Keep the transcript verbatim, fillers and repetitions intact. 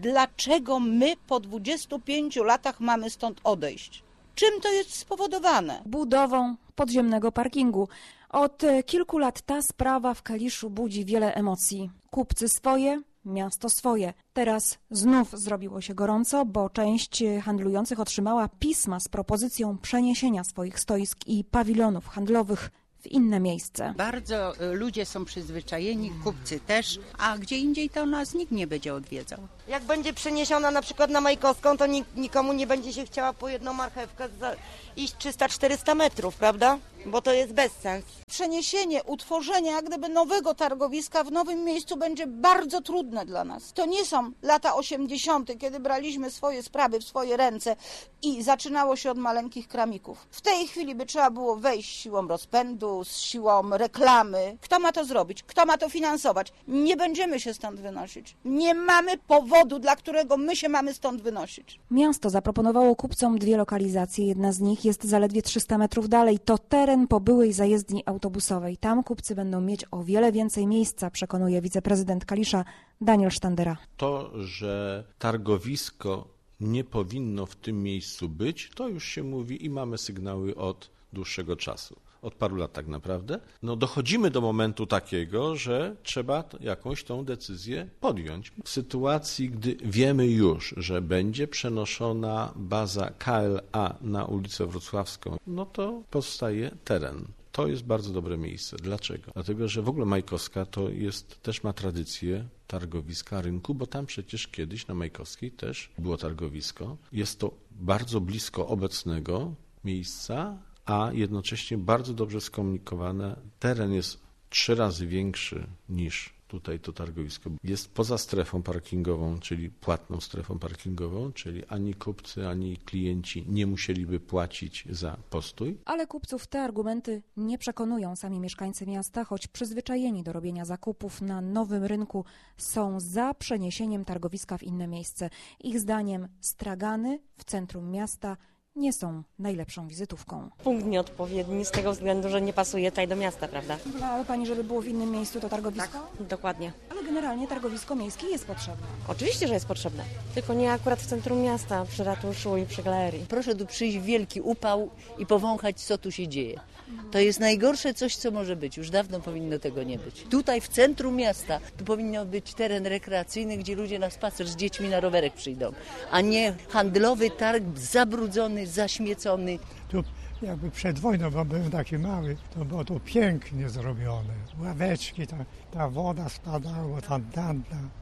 Dlaczego my po dwudziestu pięciu latach mamy stąd odejść? Czym to jest spowodowane? Budową podziemnego parkingu. Od kilku lat ta sprawa w Kaliszu budzi wiele emocji. Kupcy swoje, miasto swoje. Teraz znów zrobiło się gorąco, bo część handlujących otrzymała pisma z propozycją przeniesienia swoich stoisk i pawilonów handlowych w inne miejsce. Bardzo ludzie są przyzwyczajeni, kupcy też, a gdzie indziej to nas nikt nie będzie odwiedzał. Jak będzie przeniesiona na przykład na Majkowską, to nikomu nie będzie się chciała po jedną marchewkę za, iść trzysta czterysta metrów, prawda? Bo to jest bezsens. Przeniesienie, utworzenie jak gdyby nowego targowiska w nowym miejscu będzie bardzo trudne dla nas. To nie są lata osiemdziesiąte, kiedy braliśmy swoje sprawy w swoje ręce i zaczynało się od maleńkich kramików. W tej chwili by trzeba było wejść siłą rozpędu, z siłą reklamy. Kto ma to zrobić? Kto ma to finansować? Nie będziemy się stąd wynosić. Nie mamy powodu, dla którego my się mamy stąd wynosić. Miasto zaproponowało kupcom dwie lokalizacje. Jedna z nich jest zaledwie trzysta metrów dalej. To teren po byłej zajezdni autobusowej. Tam kupcy będą mieć o wiele więcej miejsca, przekonuje wiceprezydent Kalisza Daniel Sztandera. To, że targowisko nie powinno w tym miejscu być, to już się mówi i mamy sygnały od dłuższego czasu. Od paru lat tak naprawdę. No dochodzimy do momentu takiego, że trzeba jakąś tą decyzję podjąć. W sytuacji, gdy wiemy już, że będzie przenoszona baza K L A na ulicę Wrocławską, no to powstaje teren. To jest bardzo dobre miejsce. Dlaczego? Dlatego, że w ogóle Majkowska to jest, też ma tradycję targowiska, rynku, bo tam przecież kiedyś na Majkowskiej też było targowisko. Jest to bardzo blisko obecnego miejsca, a jednocześnie bardzo dobrze skomunikowane. Teren jest trzy razy większy niż tutaj to targowisko. Jest poza strefą parkingową, czyli płatną strefą parkingową, czyli ani kupcy, ani klienci nie musieliby płacić za postój. Ale kupców te argumenty nie przekonują. Sami mieszkańcy miasta, choć przyzwyczajeni do robienia zakupów na nowym rynku, są za przeniesieniem targowiska w inne miejsce. Ich zdaniem stragany w centrum miasta nie są najlepszą wizytówką. Punkt nieodpowiedni z tego względu, że nie pasuje tutaj do miasta, prawda? Wolałaby Pani, żeby było w innym miejscu to targowisko? Tak, dokładnie. Ale generalnie targowisko miejskie jest potrzebne. Oczywiście, że jest potrzebne, tylko nie akurat w centrum miasta, przy ratuszu i przy galerii. Proszę tu przyjść w wielki upał i powąchać, co tu się dzieje. To jest najgorsze coś, co może być. Już dawno powinno tego nie być. Tutaj w centrum miasta tu powinno być teren rekreacyjny, gdzie ludzie na spacer z dziećmi na rowerek przyjdą, a nie handlowy targ zabrudzony, zaśmiecony. Tu jakby przed wojną, bo byłem taki mały, to było to pięknie zrobione. Ławeczki, ta, ta woda spadała, ta danda.